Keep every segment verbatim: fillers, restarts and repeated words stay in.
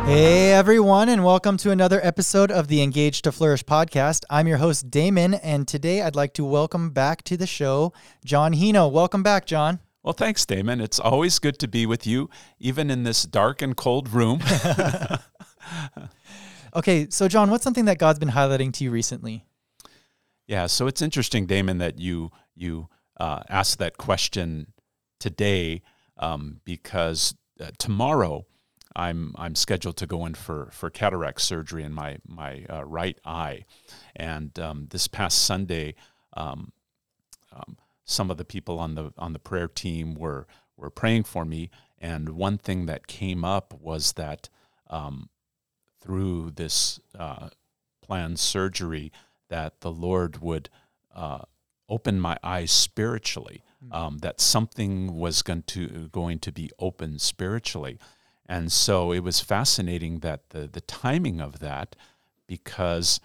Hey everyone, and welcome to another episode of the Engage to Flourish podcast. I'm your host, Damon, and today I'd like to welcome back to the show, John Hino. Welcome back, John. Well, thanks, Damon. It's always good to be with you, even in this dark and cold room. Okay, so John, what's something that God's been highlighting to you recently? Yeah, so it's interesting, Damon, that you you uh, asked that question today um, because uh, tomorrow I'm I'm scheduled to go in for, for cataract surgery in my my uh, right eye, and um, this past Sunday, um, um, some of the people on the on the prayer team were were praying for me, and one thing that came up was that um, through this uh, planned surgery, that the Lord would uh, open my eyes spiritually, um, that something was going to going to be open spiritually. And so it was fascinating that the, the timing of that, because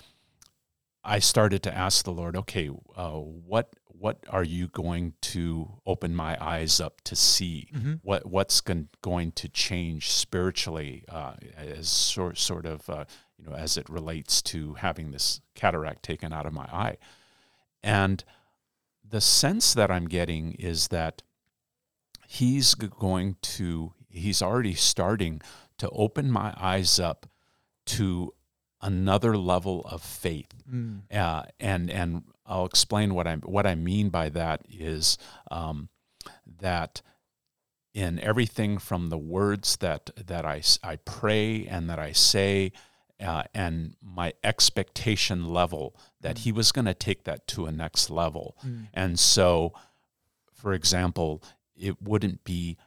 I started to ask the Lord, okay, uh, what what are you going to open my eyes up to see? Mm-hmm. What what's going, going to change spiritually uh, as sort sort of uh, you know as it relates to having this cataract taken out of my eye? And the sense that I'm getting is that He's going to He's already starting to open my eyes up to another level of faith, Mm. uh, and and I'll explain what I what I mean by that is um, that in everything from the words that that I, I pray and that I say, uh, and my expectation level that Mm. He was going to take that to a next level, Mm. and so, for example, it wouldn't be,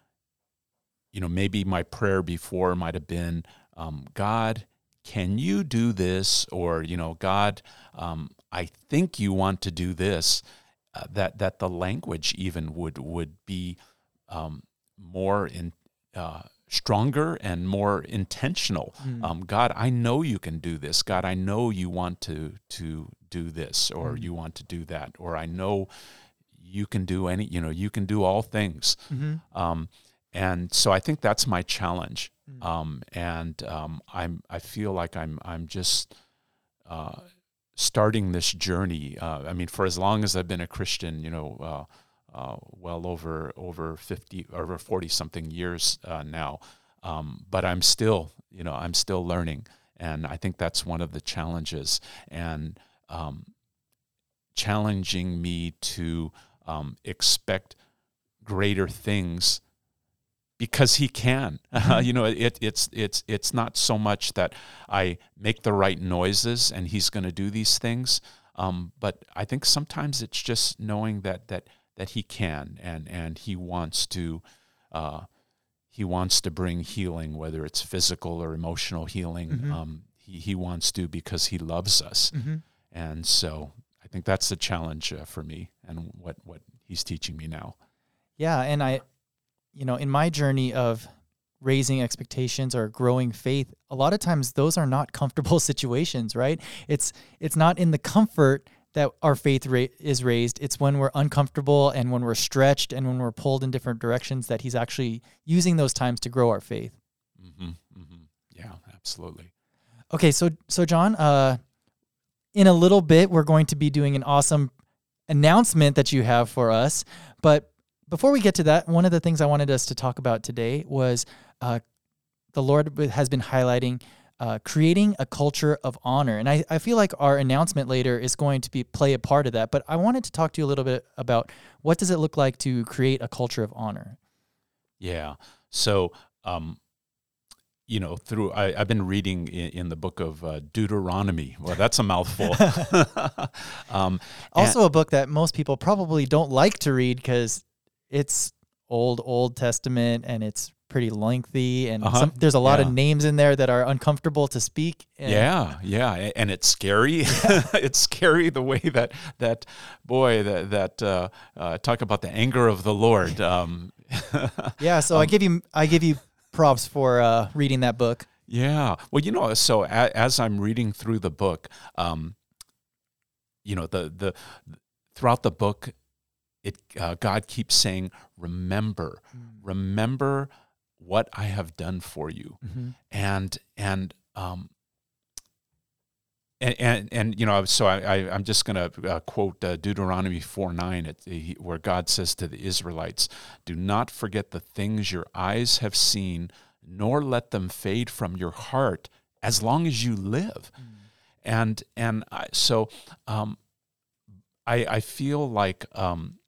you know, maybe my prayer before might have been, um, God, can you do this? Or, you know, God, um, I think you want to do this. Uh, that that the language even would would be um, more in uh, stronger and more intentional. Mm. Um, God, I know you can do this. God, I know you want to to do this, or Mm. you want to do that, or I know you can do any. You know, you can do all things. Mm-hmm. Um, And so I think that's my challenge, Mm. um, and um, I'm I feel like I'm I'm just uh, starting this journey. Uh, I mean, for as long as I've been a Christian, you know, uh, uh, well over over fifty over forty something years uh, now, um, but I'm still you know I'm still learning, and I think that's one of the challenges, and um, challenging me to um, expect greater things. Because He can, Mm-hmm. uh, you know, it, it's it's it's not so much that I make the right noises and He's going to do these things, um, but I think sometimes it's just knowing that that that He can, and and He wants to, uh, He wants to bring healing, whether it's physical or emotional healing. Mm-hmm. Um, he He wants to because He loves us, Mm-hmm. and so I think that's the challenge uh, for me, and what what He's teaching me now. Yeah, and I, you know, in my journey of raising expectations or growing faith, a lot of times those are not comfortable situations, right? It's it's not in the comfort that our faith ra- is raised. It's when we're uncomfortable and when we're stretched and when we're pulled in different directions that He's actually using those times to grow our faith. Mm-hmm, mm-hmm. Yeah, absolutely. Okay, so so John, uh, in a little bit we're going to be doing an awesome announcement that you have for us, but before we get to that, one of the things I wanted us to talk about today was uh, the Lord has been highlighting uh, creating a culture of honor. And I, I feel like our announcement later is going to be play a part of that. But I wanted to talk to you a little bit about what does it look like to create a culture of honor? Yeah. So, um, you know, through I, I've been reading in, in the book of uh, Deuteronomy. Well, that's a mouthful. um, also, a book that most people probably don't like to read because it's old, Old Testament, and it's pretty lengthy, and uh-huh. some, there's a lot yeah. of names in there that are uncomfortable to speak. And yeah, yeah, and it's scary. It's scary the way that that boy that that uh, uh, talk about the anger of the Lord. Um, yeah, so um, I give you I give you props for uh, reading that book. Yeah, well, you know, so a, as I'm reading through the book, um, you know, the the throughout the book, it uh, God keeps saying, "Remember, Mm. remember." what I have done for you. Mm-hmm. And, and, um, And, and, and you know, so I, I, I'm just going to uh, quote uh, Deuteronomy four nine, it, he, where God says to the Israelites, "Do not forget the things your eyes have seen, nor let them fade from your heart as long as you live." Mm. And and I, so um, I, I feel like um,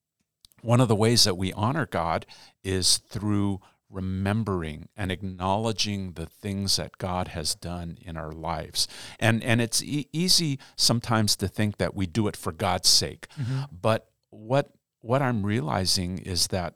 one of the ways that we honor God is through remembering and acknowledging the things that God has done in our lives. And and it's e- easy sometimes to think that we do it for God's sake. Mm-hmm. But what what I'm realizing is that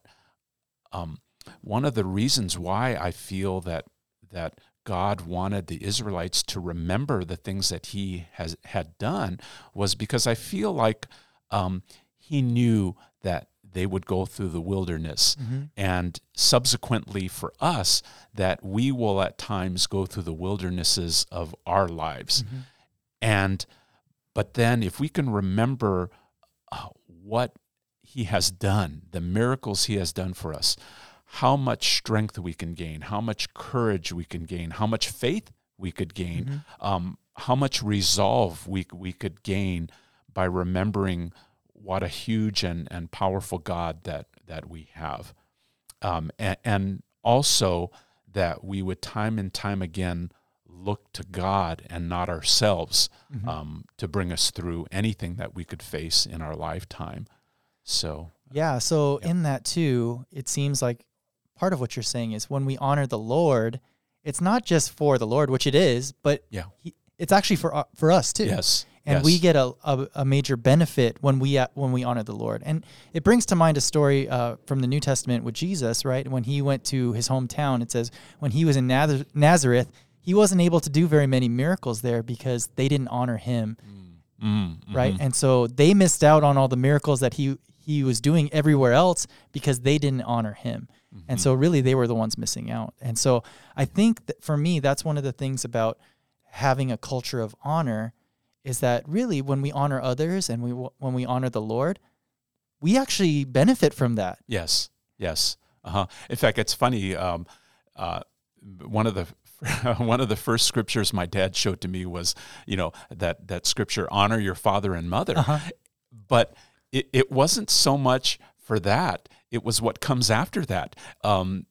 um, one of the reasons why I feel that that God wanted the Israelites to remember the things that he has had done was because I feel like um, he knew that they would go through the wilderness, mm-hmm. and subsequently for us, that we will at times go through the wildernesses of our lives. Mm-hmm. And, but then if we can remember uh, what he has done, the miracles he has done for us, how much strength we can gain, how much courage we can gain, how much faith we could gain, mm-hmm. um, how much resolve we we could gain by remembering what a huge and, and powerful God that, that we have. Um, and, and also that we would time and time again look to God and not ourselves, mm-hmm. um, to bring us through anything that we could face in our lifetime. So yeah, so yeah. in that too, it seems like part of what you're saying is when we honor the Lord, it's not just for the Lord, which it is, but yeah. he, it's actually for uh, for us too. Yes. And yes. we get a, a, a major benefit when we uh, when we honor the Lord. And it brings to mind a story uh, from the New Testament with Jesus, right? When he went to his hometown, it says when he was in Naz- Nazareth, he wasn't able to do very many miracles there because they didn't honor him, mm. Mm-hmm. right? And so they missed out on all the miracles that he he was doing everywhere else because they didn't honor him. Mm-hmm. And so really they were the ones missing out. And so I think that for me, that's one of the things about having a culture of honor is that really when we honor others and we when we honor the Lord, we actually benefit from that. Yes, yes. Uh-huh. In fact, it's funny. Um, uh, one of the one of the first scriptures my dad showed to me was, you know, that that scripture, honor your father and mother. Uh-huh. But it, it wasn't so much for that. It was what comes after that. Um,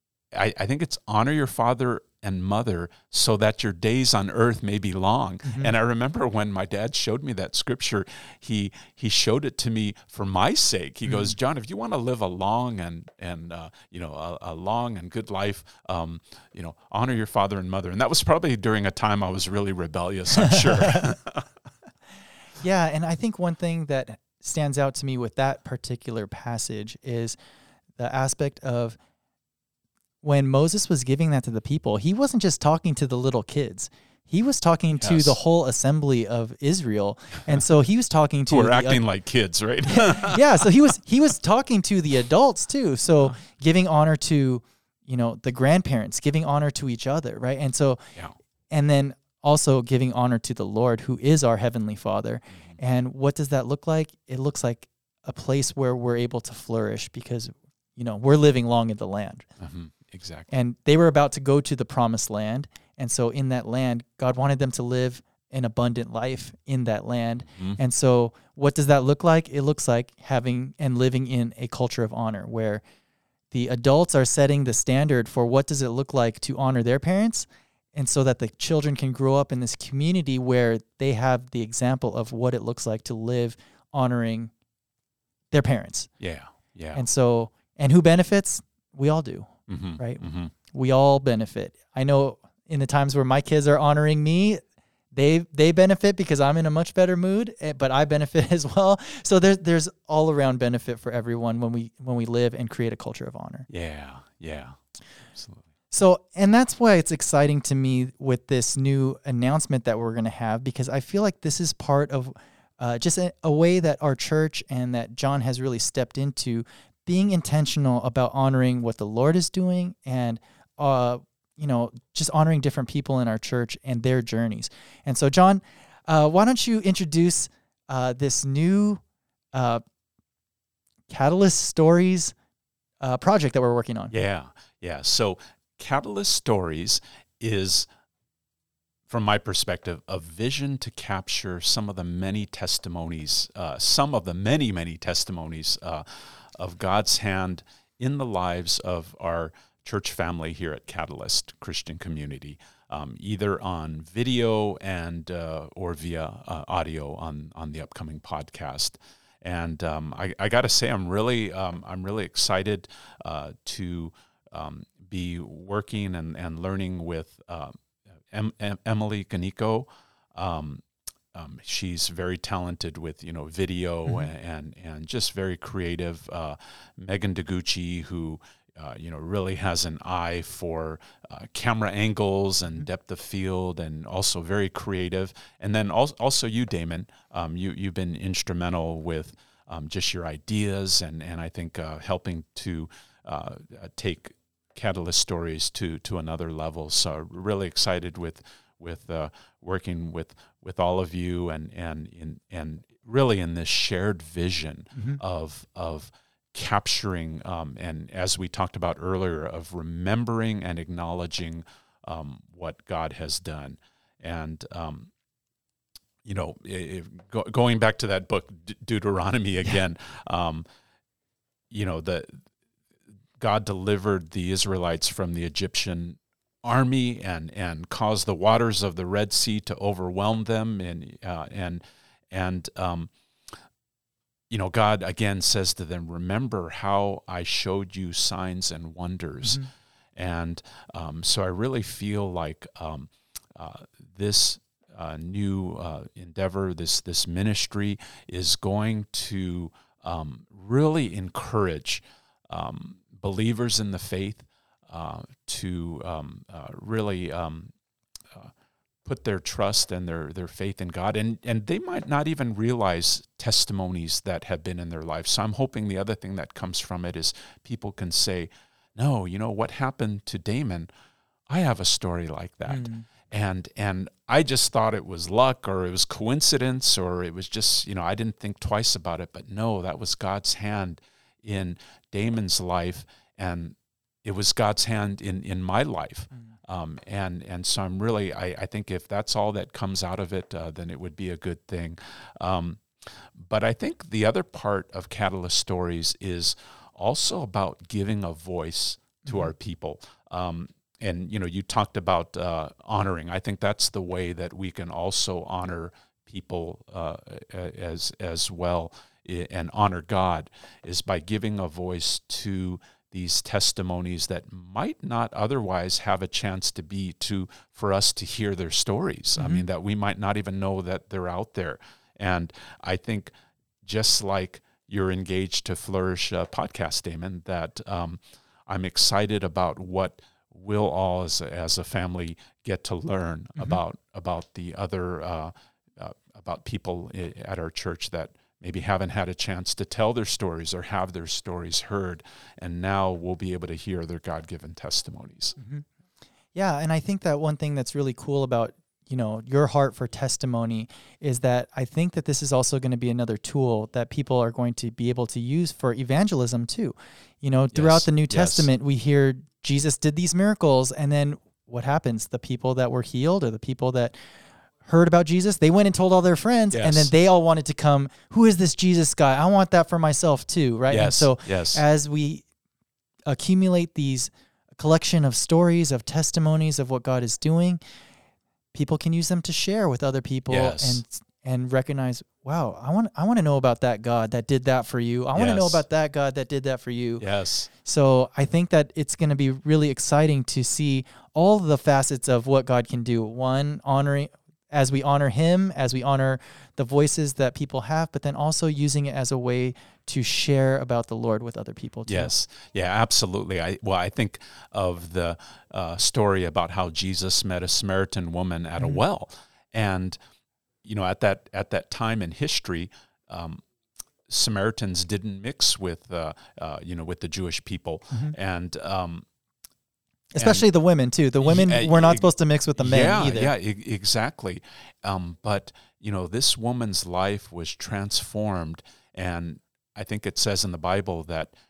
I, I think it's honor your father and mother so that your days on earth may be long. Mm-hmm. And I remember when my dad showed me that scripture, he he showed it to me for my sake. He mm-hmm. goes, John, if you want to live a long and and uh, you know a, a long and good life, um, you know, honor your father and mother. And that was probably during a time I was really rebellious, I'm sure. Yeah, and I think one thing that stands out to me with that particular passage is the aspect of when Moses was giving that to the people, he wasn't just talking to the little kids. He was talking yes. to the whole assembly of Israel. And so he was talking to... Who are acting uh, like kids, right? Yeah, so he was he was talking to the adults too. So giving honor to, you know, the grandparents, giving honor to each other, right? And so, yeah. and then also giving honor to the Lord, who is our Heavenly Father. Mm-hmm. And what does that look like? It looks like a place where we're able to flourish because, you know, we're living long in the land. Mm-hmm. Exactly. And they were about to go to the promised land. And so in that land, God wanted them to live an abundant life in that land. Mm-hmm. And so what does that look like? It looks like having and living in a culture of honor where the adults are setting the standard for what does it look like to honor their parents, and so that the children can grow up in this community where they have the example of what it looks like to live honoring their parents. Yeah, yeah. And so, and who benefits? We all do. Mm-hmm, right? Mm-hmm. We all benefit. I know in the times where my kids are honoring me, they they benefit because I'm in a much better mood, but I benefit as well. So there's there's all around benefit for everyone when we when we live and create a culture of honor. Yeah, yeah, absolutely. So, and that's why it's exciting to me with this new announcement that we're going to have, because I feel like this is part of uh, just a, a way that our church and that John has really stepped into being intentional about honoring what the Lord is doing and, uh, you know, just honoring different people in our church and their journeys. And so, John, uh, why don't you introduce uh, this new uh, Catalyst Stories uh, project that we're working on? Yeah, Yeah. So Catalyst Stories is, from my perspective, a vision to capture some of the many testimonies, uh, some of the many, many testimonies uh, of God's hand in the lives of our church family here at Catalyst Christian Community, um, either on video and uh, or via uh, audio on on the upcoming podcast. And um, I, I got to say, I'm really um, I'm really excited uh, to um, be working and, and learning with Uh, Em, em, Emily Ganico. Um, um, she's very talented with, you know, video mm-hmm. and, and and just very creative. Uh, Megan DeGucci, who uh, you know really has an eye for uh, camera angles and mm-hmm. depth of field, and also very creative. And then also, also you, Damon, um, you you've been instrumental with um, just your ideas and and I think uh, helping to uh, take Catalyst Stories to to another level. So really excited with with uh, working with with all of you and and in and really in this shared vision mm-hmm. of of capturing um, and, as we talked about earlier, of remembering and acknowledging um, what God has done. And um, you know, if, go, going back to that book De- Deuteronomy again, um, you know the. God delivered the Israelites from the Egyptian army and, and caused the waters of the Red Sea to overwhelm them. And, uh, and, and um, you know, God again says to them, remember how I showed you signs and wonders. Mm-hmm. And um, so I really feel like um, uh, this uh, new uh, endeavor, this, this ministry is going to um, really encourage um, believers in the faith uh, to um, uh, really um, uh, put their trust and their, their faith in God. And, and they might not even realize testimonies that have been in their life. So I'm hoping the other thing that comes from it is people can say, no, you know, what happened to Damon? I have a story like that. Mm. And and I just thought it was luck or it was coincidence or it was just, you know, I didn't think twice about it. But no, that was God's hand in Damon's life, and it was God's hand in, in my life. Mm. Um, and and so I'm really, I, I think if that's all that comes out of it, uh, then it would be a good thing. Um, but I think the other part of Catalyst Stories is also about giving a voice to mm-hmm. our people. Um, and, you know, you talked about uh, honoring. I think that's the way that we can also honor people uh, as as well, and honor God, is by giving a voice to these testimonies that might not otherwise have a chance to be to for us to hear their stories. Mm-hmm. I mean, that we might not even know that they're out there. And I think just like you're engaged to Flourish uh, podcast, Damon, that um, I'm excited about what we'll all as a, as a family get to learn mm-hmm. about about the other uh, uh, about people at our church that maybe haven't had a chance to tell their stories or have their stories heard, and now we'll be able to hear their God-given testimonies. Mm-hmm. Yeah, and I think that one thing that's really cool about, you know, your heart for testimony is that I think that this is also going to be another tool that people are going to be able to use for evangelism too. You know, throughout yes. the New Testament, yes. we hear Jesus did these miracles, and then what happens? The people that were healed or the people that heard about Jesus, they went and told all their friends, yes. and then they all wanted to come, who is this Jesus guy? I want that for myself too, right? Yes. And so yes. as we accumulate these collection of stories, of testimonies of what God is doing, people can use them to share with other people yes. and and recognize, wow, I want I want to know about that God that did that for you. I want to yes. know about that God that did that for you. Yes. So I think that it's going to be really exciting to see all the facets of what God can do. One, honoring as we honor him, as we honor the voices that people have, but then also using it as a way to share about the Lord with other people too. Yes. Yeah, absolutely. I well, I think of the uh, story about how Jesus met a Samaritan woman at mm-hmm. a well. And, you know, at that at that time in history, um, Samaritans didn't mix with, uh, uh, you know, with the Jewish people. Mm-hmm. And, um, Especially and, the women, too. The women uh, were not supposed to mix with the men yeah, either. Yeah, e- exactly. Um, but, you know, this woman's life was transformed. And I think it says in the Bible that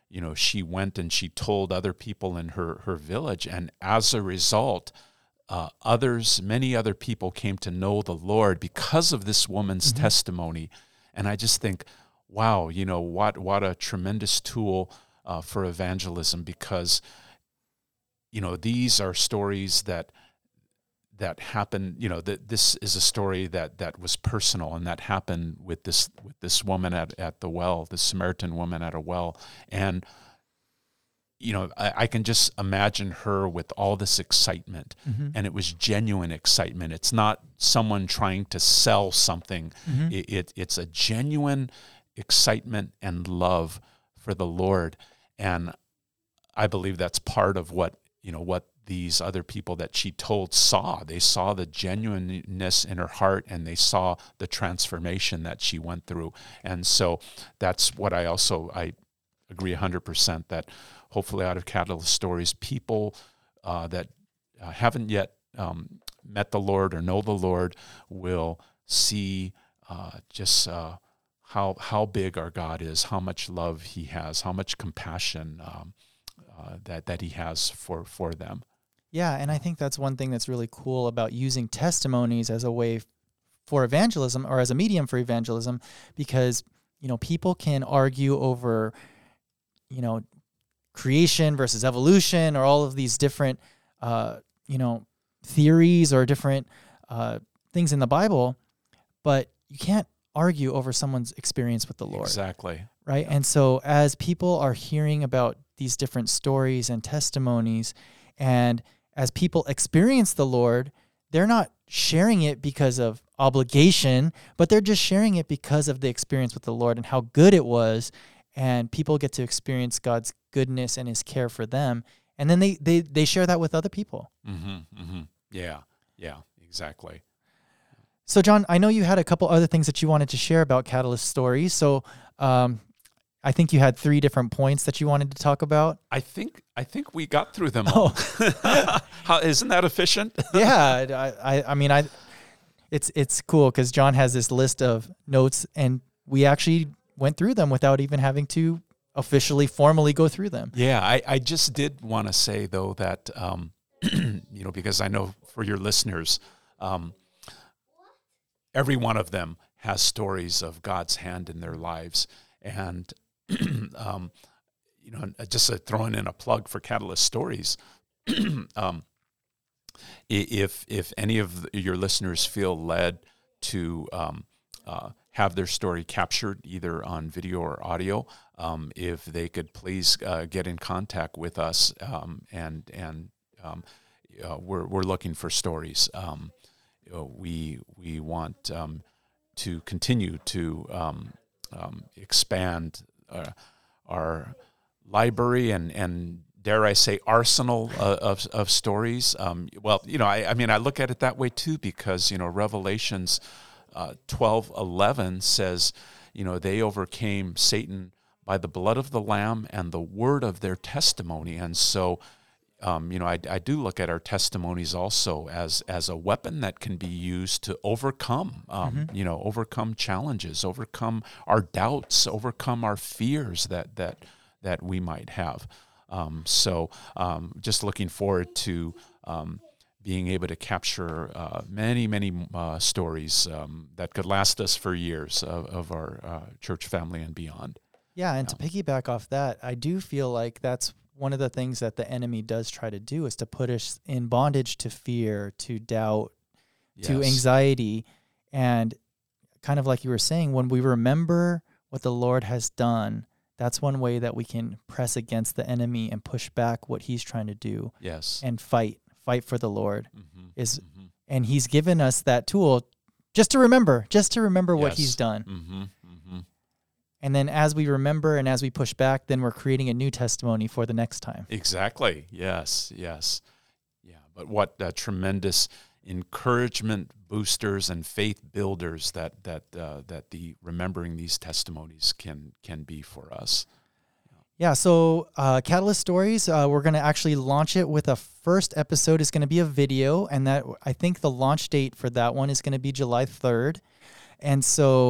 you know, she went and she told other people in her, her village. And as a result, uh, others, many other people came to know the Lord because of this woman's mm-hmm. testimony. And I just think, wow, you know, what, what a tremendous tool uh, for evangelism, because, you know, these are stories that that happened, you know, that this is a story that, that was personal, and that happened with this with this woman at, at the well, this Samaritan woman at a well. And, you know, I, I can just imagine her with all this excitement, mm-hmm. and it was genuine excitement. It's not someone trying to sell something. Mm-hmm. It, it it's a genuine excitement and love for the Lord. And I believe that's part of what, you know, what these other people that she told saw. They saw the genuineness in her heart, and they saw the transformation that she went through. And so that's what I also, I agree one hundred percent that hopefully out of Catalyst Stories, people uh, that uh, haven't yet um, met the Lord or know the Lord will see uh, just uh, how how big our God is, how much love he has, how much compassion um, uh, that, that he has for, for them. Yeah, and I think that's one thing that's really cool about using testimonies as a way for evangelism, or as a medium for evangelism, because, you know, people can argue over, you know, creation versus evolution, or all of these different, uh, you know, theories or different uh, things in the Bible, but you can't argue over someone's experience with the Lord. Exactly. Right? And so as people are hearing about these different stories and testimonies, and as people experience the Lord, they're not sharing it because of obligation, but they're just sharing it because of the experience with the Lord and how good it was. And people get to experience God's goodness and his care for them. And then they, they, they share that with other people. Mm-hmm, mm-hmm. Yeah, yeah, exactly. So, John, I know you had a couple other things that you wanted to share about Catalyst Stories. So um, I think you had three different points that you wanted to talk about. I think I think we got through them all. Oh. How, isn't that efficient? Yeah, I, I I mean I, it's it's cool because John has this list of notes, and we actually went through them without even having to officially, formally go through them. Yeah, I, I just did want to say though that um, you know, because I know for your listeners, um, every one of them has stories of God's hand in their lives. And, um, you know, just uh, throwing in a plug for Catalyst Stories, um, if if any of your listeners feel led to um, uh, have their story captured either on video or audio, um, if they could please uh, get in contact with us, um, and and um, uh, we're we're looking for stories. Um, you know, we we want um, to continue to um, um, expand uh, our library and and dare I say arsenal uh, of of stories. Um, well, you know, I, I mean, I look at it that way too, because you know, Revelations uh, twelve eleven says, you know, they overcame Satan by the blood of the Lamb and the word of their testimony. And so, um, you know, I, I do look at our testimonies also as as a weapon that can be used to overcome, um, mm-hmm. you know, overcome challenges, overcome our doubts, overcome our fears that that that we might have. Um, so, um, just looking forward to um, being able to capture uh, many, many uh, stories um, that could last us for years of, of our uh, church family and beyond. Yeah, and yeah. to piggyback off that, I do feel like that's one of the things that the enemy does try to do, is to put us in bondage to fear, to doubt, yes. to anxiety. And kind of like you were saying, when we remember what the Lord has done, that's one way that we can press against the enemy and push back what he's trying to do. Yes. And fight, fight for the Lord. Mm-hmm. Is, mm-hmm. And he's given us that tool just to remember, just to remember yes. what he's done. Mm-hmm. Mm-hmm. And then as we remember and as we push back, then we're creating a new testimony for the next time. Exactly. Yes. Yes. Yeah. But what uh, tremendous encouragement boosters and faith builders that that uh, that the remembering these testimonies can can be for us. Yeah. So uh, Catalyst Stories, uh, we're going to actually launch it with a first episode is going to be a video, and that I think the launch date for that one is going to be July third. And so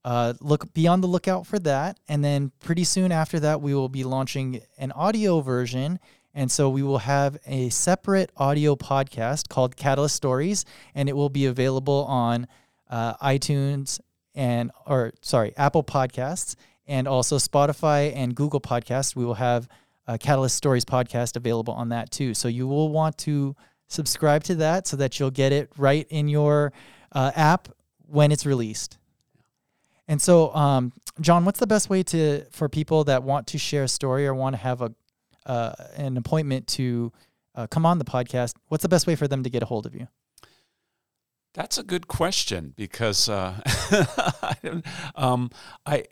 uh, look be on the lookout for that. And then pretty soon after that, we will be launching an audio version. And so we will have a separate audio podcast called Catalyst Stories, and it will be available on uh, iTunes and, or sorry, Apple Podcasts, and also Spotify and Google Podcasts. We will have a Catalyst Stories podcast available on that too. So you will want to subscribe to that so that you'll get it right in your uh, app when it's released. And so, um, John, what's the best way to for people that want to share a story or want to have a Uh, an appointment to uh, come on the podcast? What's the best way for them to get a hold of you? That's a good question because uh, I, um, I,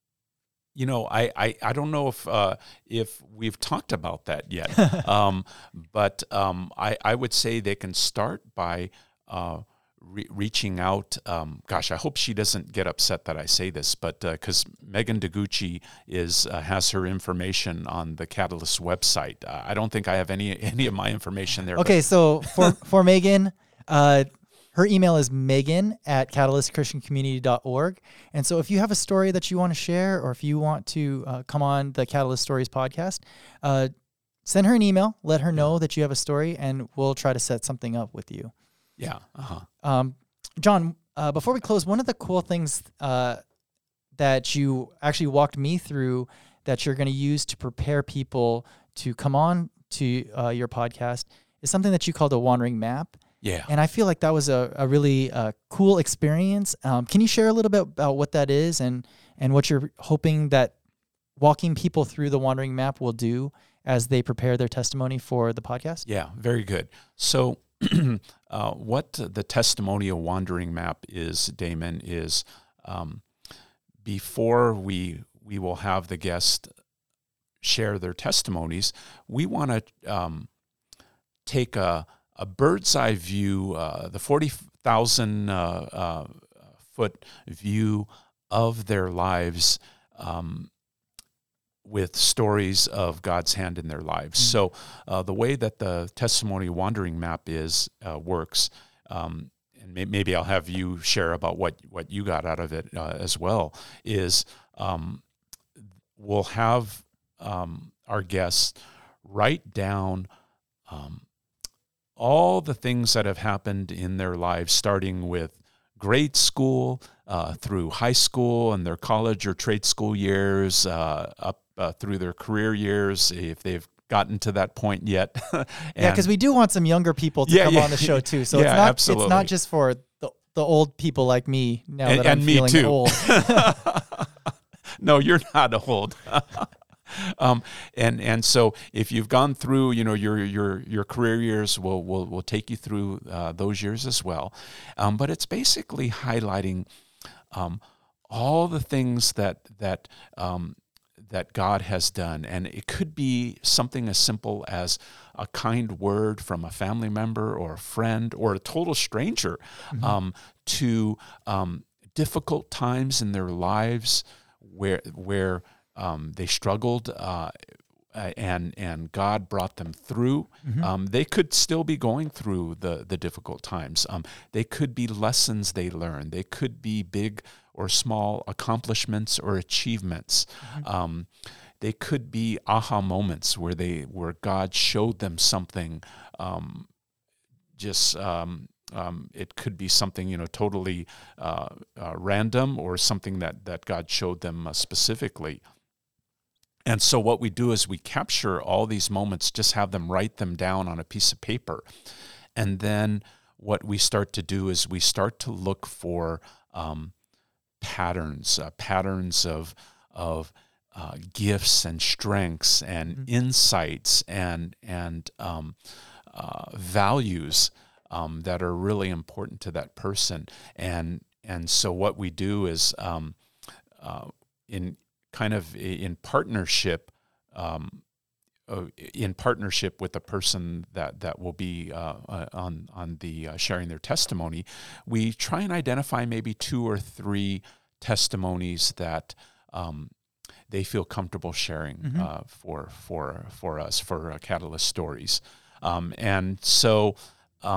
you know, I, I, I don't know if uh, if we've talked about that yet, um, but um, I, I would say they can start by uh, re- reaching out. Um, gosh, I hope she doesn't get upset that I say this, but because uh, Megan DeGucci is uh, has her information on the Catalyst website. Uh, I don't think I have any any of my information there. Okay, so for for Megan, uh, her email is Megan at catalyst christian community dot org. And so if you have a story that you want to share, or if you want to uh, come on the Catalyst Stories podcast, uh, send her an email. Let her know that you have a story, and we'll try to set something up with you. Yeah. Uh-huh. Um, John, uh, before we close, one of the cool things uh, that you actually walked me through that you're going to use to prepare people to come on to uh, your podcast is something that you called a wandering map. Yeah. And I feel like that was a, a really uh, cool experience. Um, can you share a little bit about what that is and, and what you're hoping that walking people through the wandering map will do as they prepare their testimony for the podcast? Yeah, very good. So uh, what the testimonial wandering map is, Damon, is um, before we we will have the guest share their testimonies, we want to um, take a, a bird's eye view, uh, the forty thousand uh, uh, foot view of their lives, um, with stories of God's hand in their lives. Mm-hmm. So uh, the way that the testimony wandering map is uh, works, um, and may- maybe I'll have you share about what, what you got out of it uh, as well, is um, we'll have um, our guests write down um, all the things that have happened in their lives, starting with grade school uh, through high school and their college or trade school years, uh, up uh, through their career years, if they've gotten to that point yet. And, yeah, because we do want some younger people to yeah, come yeah, on the show too. So yeah, it's not absolutely. it's not just for the, the old people like me now and, that I'm and me feeling too. old. No, you're not old. Um, and and so if you've gone through, you know, your your your career years, we'll we'll we'll take you through uh, those years as well. Um, but it's basically highlighting um, all the things that that um, that God has done, and it could be something as simple as a kind word from a family member or a friend or a total stranger, mm-hmm. um, to um, difficult times in their lives where where Um, they struggled, uh, and and God brought them through. Mm-hmm. Um, they could still be going through the the difficult times. Um, they could be lessons they learned. They could be big or small accomplishments or achievements. Mm-hmm. Um, they could be aha moments where they where God showed them something. Um, just um, um, it could be something, you know, totally uh, uh, random, or something that that God showed them uh, specifically. And so what we do is we capture all these moments, just have them write them down on a piece of paper. And then what we start to do is we start to look for um, patterns, uh, patterns of of uh, gifts and strengths and mm-hmm. insights and and um, uh, values um, that are really important to that person. And and so what we do is um, uh, in kind of in partnership, um, uh, in partnership with the person that that will be uh, uh, on on the uh, sharing their testimony, we try and identify maybe two or three testimonies that um, they feel comfortable sharing mm-hmm. uh, for for for us for uh, Catalyst Stories, um, and so um,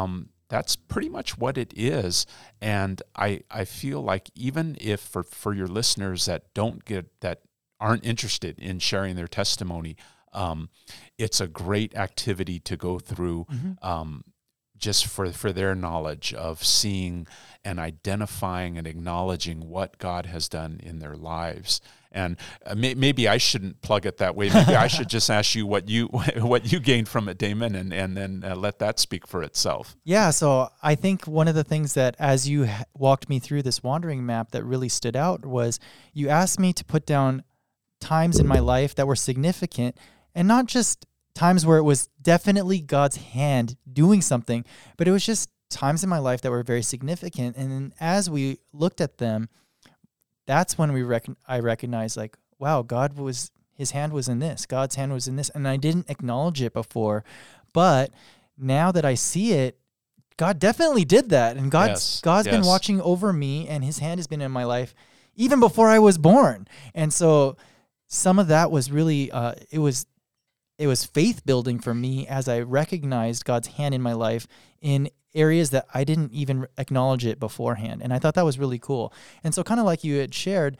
that's pretty much what it is. And I I feel like even if for, for your listeners that don't get, that aren't interested in sharing their testimony, um, it's a great activity to go through, mm-hmm. um, just for, for their knowledge of seeing and identifying and acknowledging what God has done in their lives. And uh, may, maybe I shouldn't plug it that way. Maybe I should just ask you what you what you gained from it, Damon, and, and then uh, let that speak for itself. Yeah, so I think one of the things that, as you ha- walked me through this wandering map, that really stood out was you asked me to put down times in my life that were significant, and not just times where it was definitely God's hand doing something, but it was just times in my life that were very significant. And then as we looked at them, that's when we rec- I recognized, like, wow, God was, his hand was in this. God's hand was in this. And I didn't acknowledge it before. But now that I see it, God definitely did that. And God's, yes, God's yes. been watching over me, and his hand has been in my life even before I was born. And so some of that was really, uh, it was, it was faith building for me as I recognized God's hand in my life in areas that I didn't even acknowledge it beforehand. And I thought that was really cool. And so kind of like you had shared,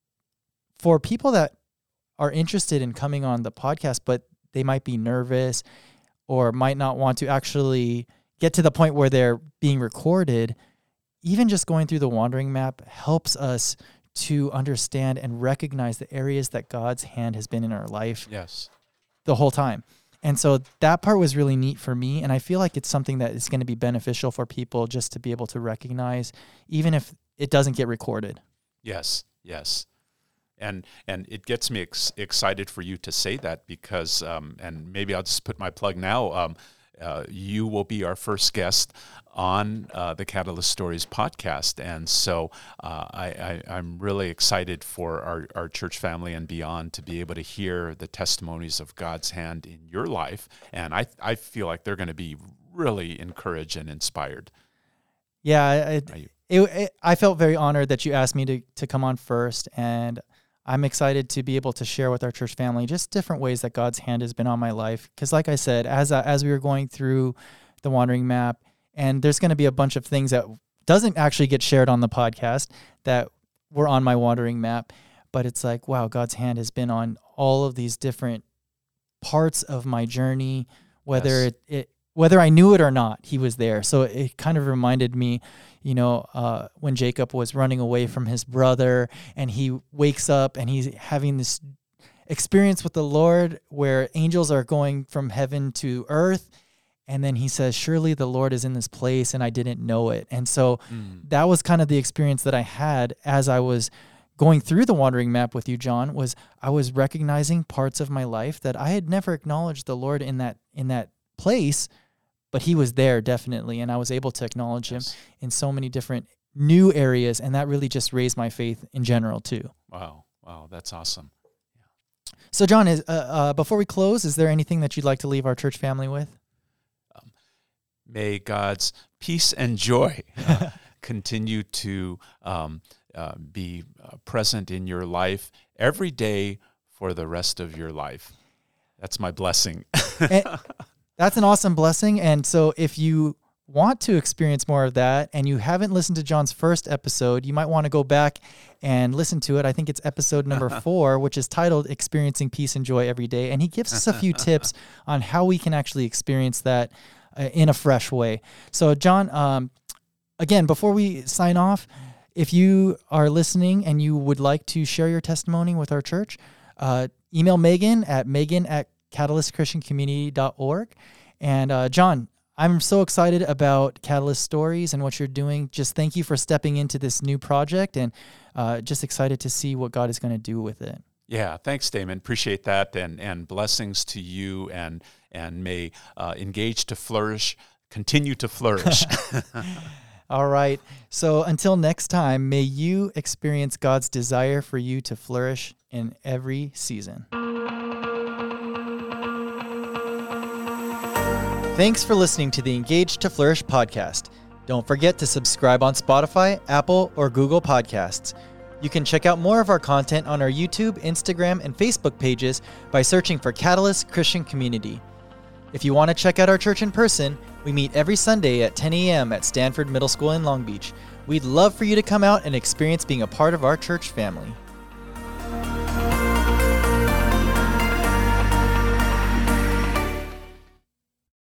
for people that are interested in coming on the podcast, but they might be nervous or might not want to actually get to the point where they're being recorded, even just going through the wandering map helps us to understand and recognize the areas that God's hand has been in our life. Yes. The whole time. And so that part was really neat for me. And I feel like it's something that is going to be beneficial for people just to be able to recognize, even if it doesn't get recorded. Yes, yes. And and it gets me ex- excited for you to say that because, um, and maybe I'll just put my plug now, um, uh, you will be our first guest on uh, the Catalyst Stories podcast. And so uh, I, I, I'm really excited for our, our church family and beyond to be able to hear the testimonies of God's hand in your life. And I, I feel like they're going to be really encouraged and inspired. Yeah, it, it, it, I felt very honored that you asked me to, to come on first. And I'm excited to be able to share with our church family just different ways that God's hand has been on my life. Because like I said, as I, as we were going through the wandering map, and there's going to be a bunch of things that doesn't actually get shared on the podcast that were on my wandering map, but it's like, wow, God's hand has been on all of these different parts of my journey, whether yes. it, it whether I knew it or not, he was there. So it kind of reminded me, you know, uh, when Jacob was running away from his brother and he wakes up and he's having this experience with the Lord where angels are going from heaven to earth. And then he says, surely the Lord is in this place and I didn't know it. And so mm. that was kind of the experience that I had as I was going through the wandering map with you, John, was I was recognizing parts of my life that I had never acknowledged the Lord in that in that place, but he was there definitely. And I was able to acknowledge yes. him in so many different new areas. And that really just raised my faith in general too. Wow. Wow. That's awesome. Yeah. So John, is uh, uh, before we close, is there anything that you'd like to leave our church family with? May God's peace and joy uh, continue to um, uh, be uh, present in your life every day for the rest of your life. That's my blessing. That's an awesome blessing. And so if you want to experience more of that and you haven't listened to John's first episode, you might want to go back and listen to it. I think it's episode number four, which is titled Experiencing Peace and Joy Every Day. And he gives us a few tips on how we can actually experience that uh, in a fresh way. So John, um, again, before we sign off, if you are listening and you would like to share your testimony with our church, uh, email Megan at megan at catalyst christian community dot org. And uh, John, I'm so excited about Catalyst Stories and what you're doing. Just thank you for stepping into this new project and uh, just excited to see what God is going to do with it. Yeah, thanks, Damon. Appreciate that, and and blessings to you, and and may uh, Engage to Flourish continue to flourish. All right. So until next time, may you experience God's desire for you to flourish in every season. Thanks for listening to the Engage to Flourish podcast. Don't forget to subscribe on Spotify, Apple, or Google Podcasts. You can check out more of our content on our YouTube, Instagram, and Facebook pages by searching for Catalyst Christian Community. If you want to check out our church in person, we meet every Sunday at ten a.m. at Stanford Middle School in Long Beach. We'd love for you to come out and experience being a part of our church family.